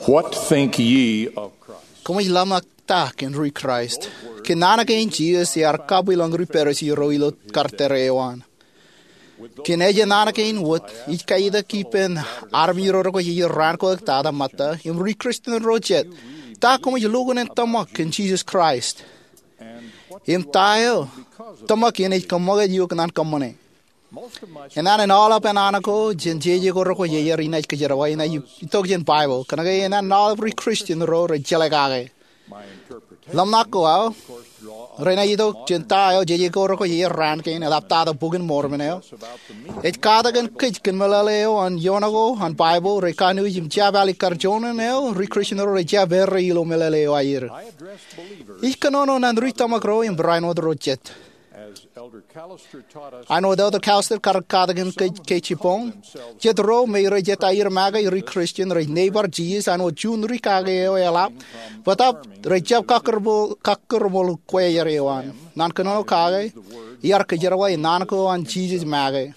What think ye of Christ? Como lama tak en rui Christ. Que nana ke in Jesus yar kabu lang rui peres y roilo carterewan. Que neja nana ke in wood, ich kaida kipen army ro ko y ran ko tada mata, im rui Christian rojet. Ta como je logon en tamak in Jesus Christ. Im tayo tamak in ich kamaga yu kanan kamone. En dan in all up en anako, jen jeje ko ro ko ye rina ik jerawa ina you talk jen Bible. Kana ga en all rui Christian ro re jelegage. Lam nako ao. Rena yito cinta yo jeje ko ro ko ye ran ke na adaptado bugin mormeneo. Et kada gan kich kan malaleo an yonago an Bible re kanu jim chavali karjona neo re Christian ro re javere ilo malaleo ayer. Ich kanono nan rita makro in Brian odrojet. I know the other Callister Karkadagan Kechipong. Jet ro may rejet air maga re Christian re neighbor Jesus I know June Ricage elap. But up rejab cackerbol quayerewan. Nan canono kage. Yarkajarawa nanako and Jesus maga.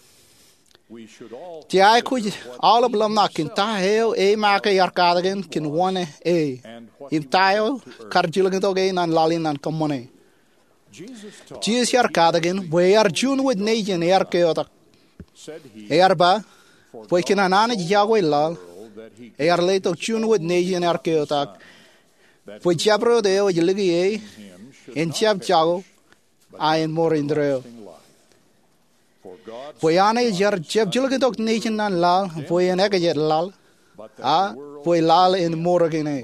Jai could all of Lamnak in Tahel a maga Yarkadagan can one a. In Tayo, Karjilagain and Lalin and Commone. Jesus yarkadagen, we are June with Najan Yarkeota. Erba, we can anana Yahweh lal, are late of June with Najan Yarkeota. We jabro de Yeligi, in Jab Jago, I am more in the real. We ane jar Jab Jilgatok Nation and lal, we an agajet lal, we lal in Morgan.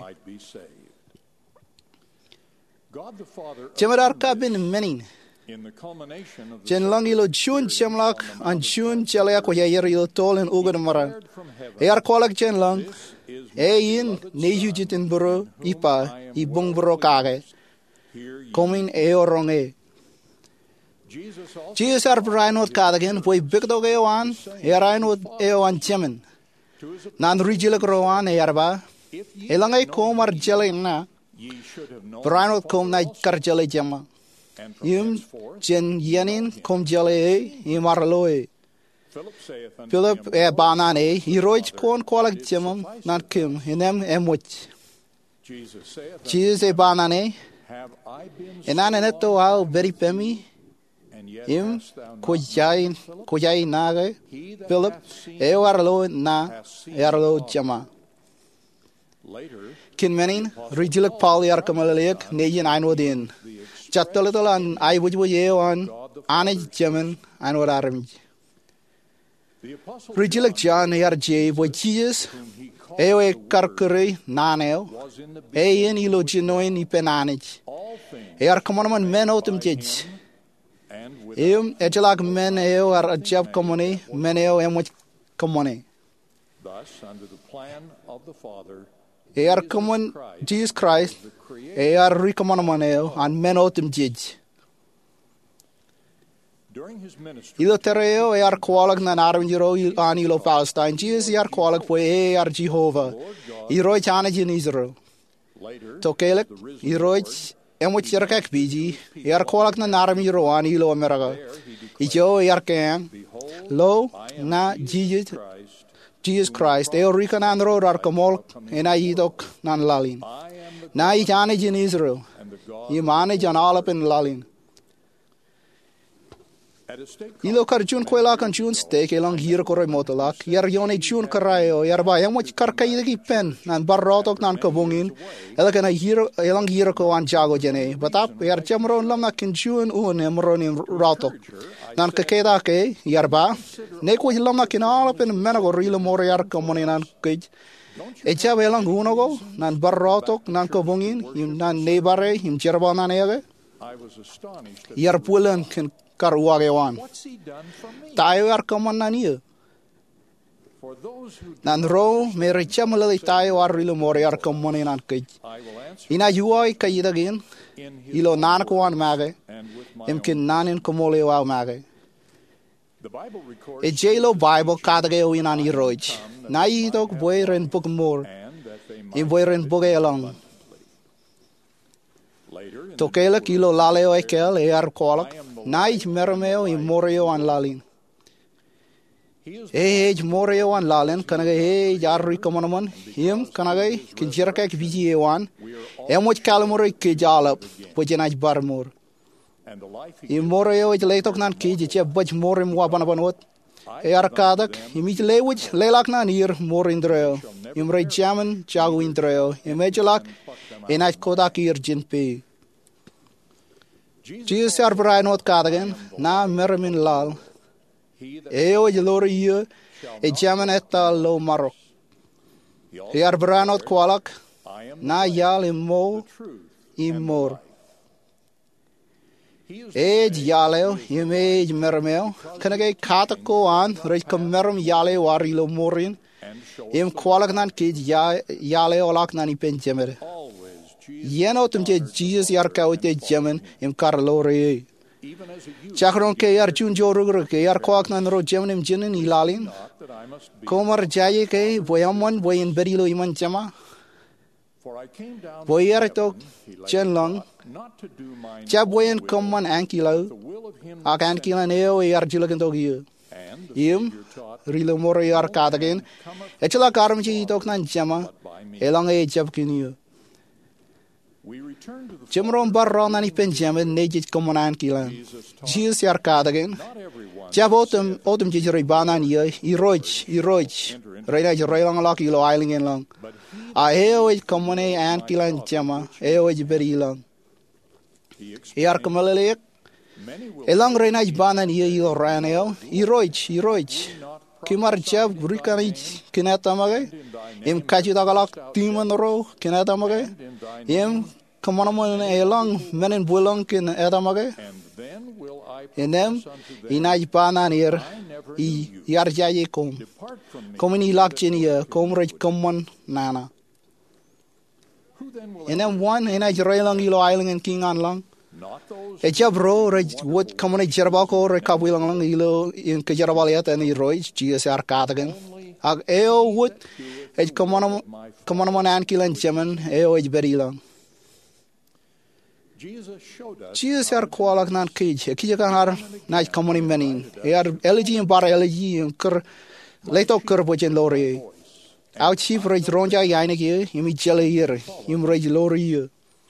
Jemar kabin menin. Jen langilo June Chemlak and June Jelak Yayero tol and Ugamara. Air Kolak Jen Lang, in Nejujitin Buru, Ipa, Ibung Burokage, coming Eoronge. Jesus are Brian with Kadagan, we big dog Ewan, Erain with Ewan Jemin. Nan Rigilak Rowan Erba, Elangai Comar Jelena. Brian kom na karjale jama. Yum jen yanin kom jale imarloe. Philip banane heroic kon kolak jamam nan kim hinem emwich. Jesus banane enan eneto ao very pemi. Him kojai nage Philip ewarlo na erlo jama. Kin menin Rijilak Pauli Arkamalek, Najan Einodin. Chatalittle and I would ye on Anage Jemin and what army. Rijilak John ARJ, with Jesus, Ewe Karkuri, Nanel, Ayan Iloginoin Ipenanage. Air common men autumn judge. Eum Ejalak men eo are a job commony, meneo and which commony. Thus, under the plan of the Father, are common Jesus Christ, are recommended and men out him judge. during his ministry, Ilo tereo are qualag na naranjiro anilo Palestine. Jesus are qualag po are Jehovah. Iroi chanage in Israel. later, Tokelek, Iroi, and which Yerkak BG, are qualag na naranjiro anilo America. Ijo yarkan, lo na Jesus Christ, they reckon and road are comol, and I eat nan lalin. Na I manage in Israel. You manage on all up in lalin. at a state Ilo karjun kwela kan jun steak elang hier koroi motelak. Yar yone jun karayo, yar ba yang much karkai pen, nan barrotok nan kabungin. Elang hier ko an jago jene. But up, yar jamron lam na kin jun un emron in rotok. Nan kakeda ke, yar ba. Neko lam na kin all up in menago rilo more yar komoni nan kaj. Echa elang unogo, nan barrotok nan kabungin, nan nebare, him jerbanan ege. I was astonished at Yar pulen kin karuagewan. what's he done for me? Tayo ar kaman na niyo. For those who Nan ro me recha mulali tayo ar rilo mori ar kaman nan kaj. I will answer Ina yuay kayidagin in his ilo nan ko an mage. and with my Imkin nanin komole wa mage. The Bible records E jelo Bible kadage o inan iroj. Na itok boyren book more. and that they might I boyren boge along. later in Tokele kilo laleo ekel e ar kolak. Na ich mermeo I morio an lalin. ej more wan lalen kana ej jarri komanamon him kana gai kinjirka ki biji wan emot kalmore ke jalap pojenaj barmor and the life he I more ej leitok nan ki je baj more mo banot er kadak imij lewij lelak nan hier more indreo imre jaman jagu indreo imejelak enaj kodak hier jinpe Jesus ar brainot kadagen na mermin lal he that eo jelore hier e jaman etal lo marok he also Heer brainot kwalak I am na yal imo truth imor he is ej yaleo imej mermeo kanage katako an rech kamerum yale warilo morin and show im kwalak nan kid yale olak nan ipen jemer always Jesus yeno tumje Jesus yar kaute jemen im karlore even as a youth chakron ke yar chun jorugro ke yar kwak nan ro jemen im jinin ilalin not that I must be komar jaye ke boyamon boyin berilo iman jama for I came down boyer from to heaven, he laid chenlong not to do mine cha own boyen will, komman ankilo the will of him ak that sent ankilan eo yar jilagen to gi and the Yim Savior taught rilo mor yar kadagen etla karam ji tok nan jama by me. elang e jab kini We return to the jemron barro nan ipen jemen nejit komman ankilan Jesus taught Jesus yar kadagen not everyone Jabotum otum jijri banan ye iroj reina jreilang lak ilo ailingen lang but a eo komone an kilan jama eo berilang he explained yar kamalelek many will elang reina banan ye ilo raneo iroj not kimar jab brikani kinata mage im kaji dagalak timan ro kinata mage in thine im kamonamon elang menen bulong kin eta mage and then will I enem promise unto them, inaj banan yer I never knew I you. yar jaye kom Depart from me. komini lak chini kom rej komon nana Who then will enem one inaj reilang ilo ailing en kingan lang not those e jabro rej wot komoni jerba ko re kabulang lang ilo in ke jerba liat en roj Jesus yar katagen ag eo wot e komon an kilan jemen eo e berilang Jesus showed us Jesus yar kwalak nan kij kan har naj komoni menin yar eligi en bar eligi en ker leto ker bojen lori out chief rej ronja yaine ge imi jele hier im rej lori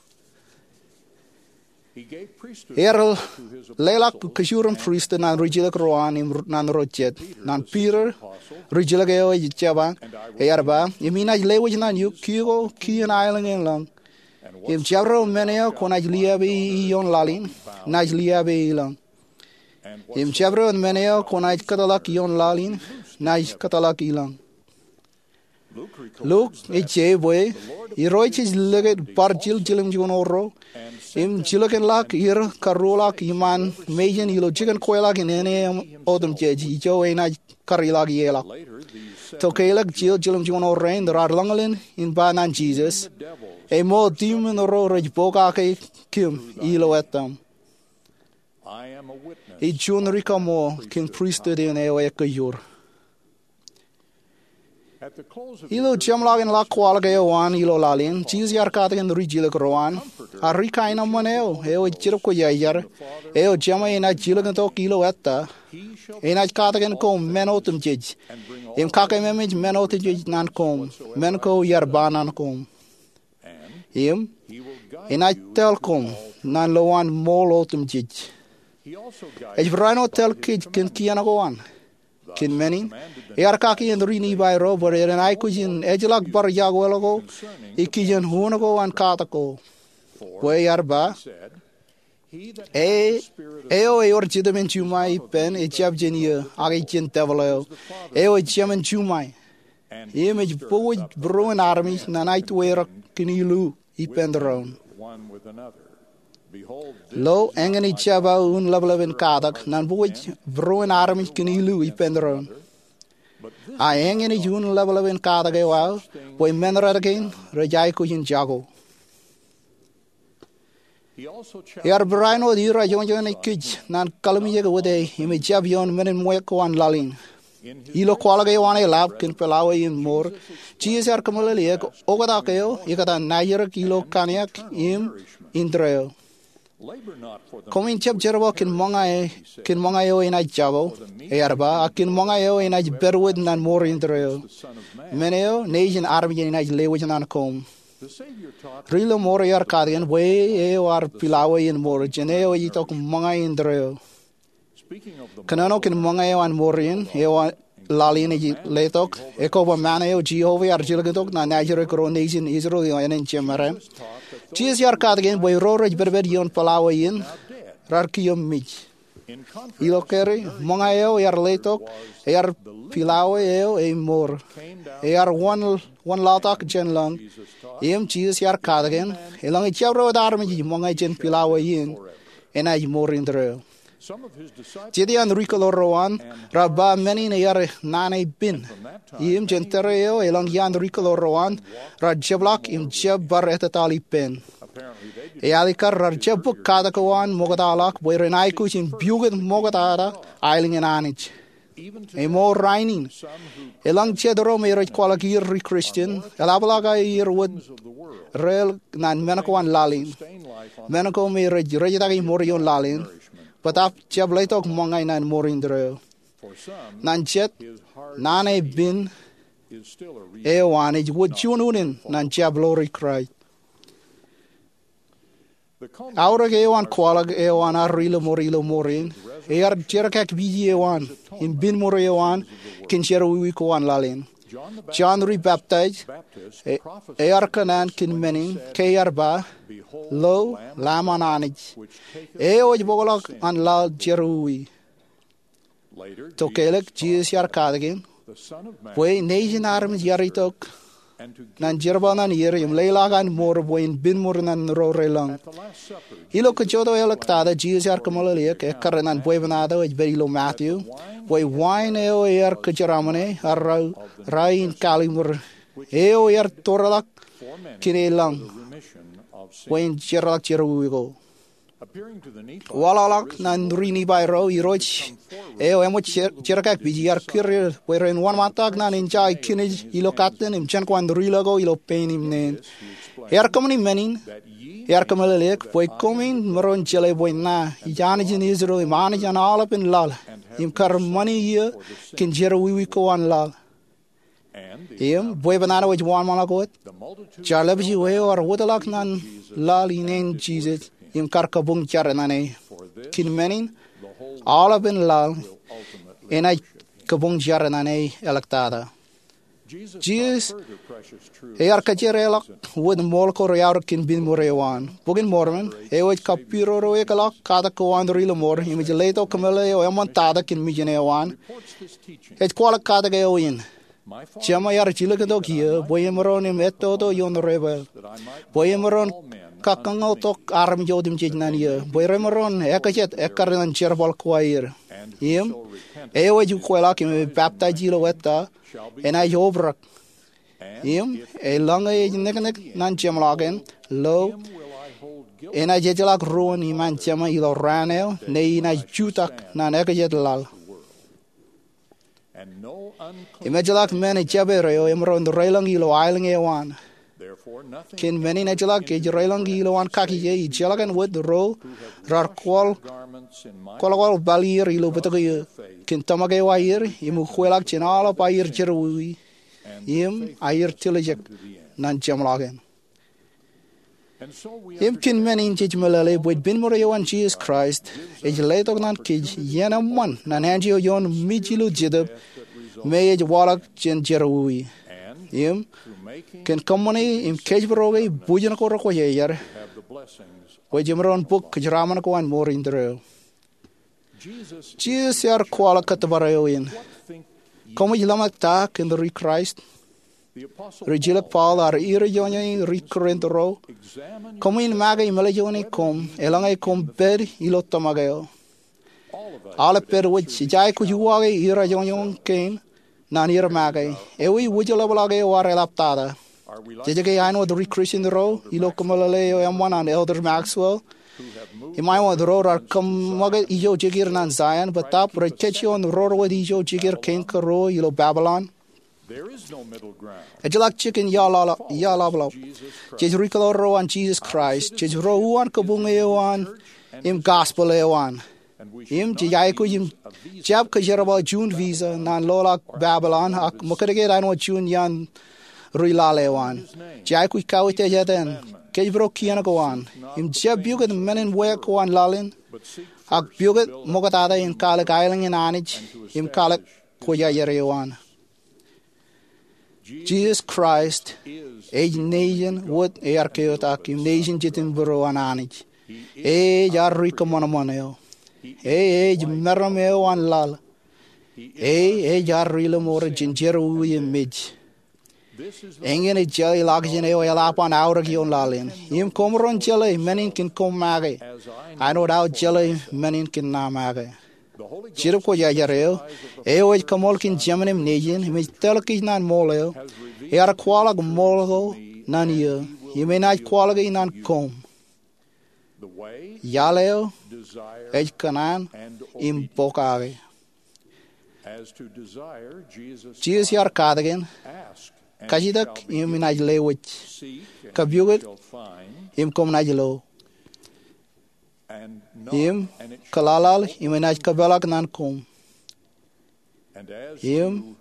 he gave priesthood Erel to his lelak kashuram priest nan rijilak roan im nan rojet nan Peter rijilak eo jaba yarba imina lewaj nan yu kigo kian island en lang im jabro meneo konaj liabi yon lalin naj liabi lang and im jabro meneo konaj katalak yon lalin naj katalak ilang Luke records Look, it's a boy. He writes his legate parjil jilim jugonoro. and Im jilaken lak ir karolak iman mejen ilo chicken koelak in ene odem jeji jo ena karilak yelak. later these To kailak jil jilim jugonoro rain there are langalin in banan Jesus. devils A mo demon ro rej boga ke kim ilo etam. I am a witness E jun rikamo king priested in ewe kajur. at the close of Ilo jamlagen la kwalga wan ilo lalin Jesus yar katagen rijilak roan a rikaina maneo eo jirko ko yayar eo jama ena jilagen to kilo etta he shall ena katagen ko menotum jej and bring all im kaka memej menotum jej nan kom men ko yar banan kom and im he will guide ena you tel kom nan loan molotum jej he also e guides vrano tel kid kin kiana goan kin menin yar kaki en rini by rober en ai kujin ejlak bar jagwelago ikijen hunago an katako we yar ba said he that e hath the spirit of eo e or jidamen chumai pen e chap jenia agi chin tevelo eo e chamen chumai and image boy broen army nanai tuera kinilu i pendron one with another. Behold, this lo engeni chaba un lablaven kadak nan boy broen army kinilu i pendron but this a engeni jun lablaven kadak e wa boy menra again rejai kujin jago he also challenged yar braino di ra jonjon e kij nan kalmi ye wode imi jab yon menen moy ko an lalin in his ilo kwala ge wane lab kin pelawe in mor Jesus yar kamale le ogada keo ikata nayer kilo kaniak im intreo Labor not for the Komin chep jerbo kin monga yo in a jabo, erba, akin monga yo in a berwood nan more in the Son of Man. Meneo, nation army in a lewis and comb. The Savior taught Rilo more yar cardian, way eo ar pilawe in more, geneo yitok monga in the speaking of the Canano kin monga yo and morin, eo lalin letok, echo maneo, Jehovah argilgatok, na Nigeria coronation Israel and in Chemara. Jesus yar cardian, boy rorage berberion palawe in, rarkium mich. in contrast Ilokeri, monga eo yar letok, yar pilawe eo e more. came down Yar one latak gen long. Jesus taught Jesus yar cardigan, along a chavro army, monga gen pilawe in, and I more in the some of his disciples Jidian Ricolo Rowan, Rabba many yar nane bin. from that time Im gentereo, along yan Ricolo Rowan, Rajablak im jeb baretatali pen. apparently they did Ealikar Rajabuk Kadakawan, Mogadalak, where an icus in Bugan Mogadada, isling and anich. even to A more rining. some who Elang Chedro marriage quality Christian, Elabalaga year would of the world rail nan Menakwan lalin. sustain life on Menako marriage, Regitagi Morion lalin, nourishment. but up Jablatok Mongai nan more in the rail. For some, Nan jet, his heart Nane bin, is still a reason. Ewanage would tununin, nan Jablori cried. The culmination Aura Ewan Qualag Ewan Arilo Morilo Morin, Air Jerakak Vigiwan, in Bin Morewan, Kincheruiko and Lalin. John the John rebaptized, Baptist prophesied, Earkanan Kin Menin, Kayarba, behold, Lo, the Lamb Lamananich, which taketh Eoj away Bogolok sin. and Lal Jerui, Later, Tokelek, Jesus Jesus Yar Cardigan, taught the Son of Man, Way Nation Arms Yaritok, and to give Nan Jerbanan Yerim, Leilagan more, Boyin Bin Murnan Rorelang. at the Last Supper Ilo Kajodo Electada, Jesus Yar Kamalaliak, Ekaran and Buevanado, which very low Matthew, Way Wine Eo Air Kajaramane, Arrow, Rain Kalimur, Eo Air Toralak, for many Kinelang, the remission of sin. Wayne Jerak Jeruigo. Appearing to the Nephites, Walalak nan rini by ro iroch eo emo cherakak bijiar kirir where in one matag nan enjoy kinage ilo katten im chen kwan rilogo ilo pain him nen this he explained er coming menin that ye er kamalek boy coming maron chele boy na yanij in Israel manij an all up in lal im kar money here kin jero we ko an lal and the, im boy banana which one malagot the multitude charlebji we or wotalak nan lal in Jesus im kar kabung charanane for this kin menin the whole all up in lal will ultimately en ay kabung jaranane electada. Jesus taught further precious truth e arkajerelak wud mol ko yaur kin bin morewan. Bugin mormen e wud kapiro ro ekalak kada ko andrilo mor imijeleto kamele o emontada kin mijenewan. reports this teaching. Et kwala kada ge oin. My Father Chama yar chilakado kia boyemeron im etodo yon rebel. that I might Boyemeron all men kakango tok arm jodim jejnania. Boyemeron ekajet ekaran cherbal kwair. and Yem whoso repenteth e wud kwala kim baptizilo wetta shall be en ay obrak. and Im if e lang e nek nan chemlagen lo him will I hold guilty en a jejelak ruan i man chema ilo ranel ne na jutak nan ekajet lal. and no unclean. Imajelak men e jabero emron relang ilo ailing e wan. Therefore nothing Kin meni najelak e relang ilo wan kaki je i jelagan wud ro rar kwal garments in my kwal balir ilo betoge kin tamage wair imu kwelak chinala pair jerui and im air tilejek to the end. nan chemlagen. And so we Im kin meni in chijmelale wud bin moreyo an Jesus Christ e jeletok nan kij yena man nan hanjio yon mijilu jidab me e walak jen jerui and im through making ken kamani im kejbroge bujan ko ro yer have the blessings. we jimron book kjraman ko an more in the Jesus, Jesus yar kwala katbarayo in what think ye? komo jilamak ta ken the Christ The apostle regilak Paul ar ire jonye rikrentro examine komo in maga imele joni kom elanga kom ber ilo tamageo all of us. ala per wich jai ku juwage ira jonyon ken nan ira maga e wi wujala balage war elaptada Are we like jejege ano the Christian ro ilo komale yo am one an elder Maxwell who have moved Imai wa dror ar kam maga ijo jigir nan Zion but tap rechechi on ror wa ijo jigir ken karo ilo Babylon There is no middle ground. Ejlak chicken yala Jej rikalo roan Jesus Christ. Jej roan kabung ewan im gospel ewan. Im jayku im jab kajeraba June visa nan lola Babylon ak mukadege dano June yan ruilal ewan. Jayku kawite jaden. Kejbro kiana goan. Im jab buget menen work wan lalin. Ak buget mogatada in kalak island in anij. Im kalak koya yerewan. Jesus Christ, age nation would arkeotak, nation jitin buro ananich. Age arika monamoneo. Age merameo an lal. Age arila more gingeru in midge. Engen a jelly lagin eo elapan auragion lalin. Him comeron jelly, menin can come mage. I know doubt jelly, menin can na mage. Chirko yajareo, eo kamolkin Germanim nation, which telkis nan moleo, er qualag molgo nan ye, you may not quality nan com. Yaleo, ej kanan, im bokage. Jesus yar kadagen, kajidak, im minaj lewich, kabuget, im kom najlo. Him kalalal imenaj kabelak nan kum. Him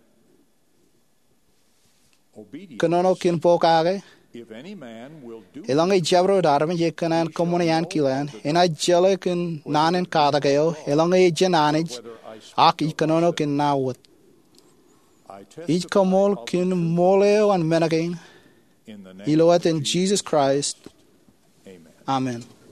kanono kin pokage. Elang jabro darme je kanan komonian kilan. Ena jele kin nanen kadageo. Elang jananij aki kanono kin nawut. Each kamol kin moleo and menagain. Iloat in Jesus Christ. Amen.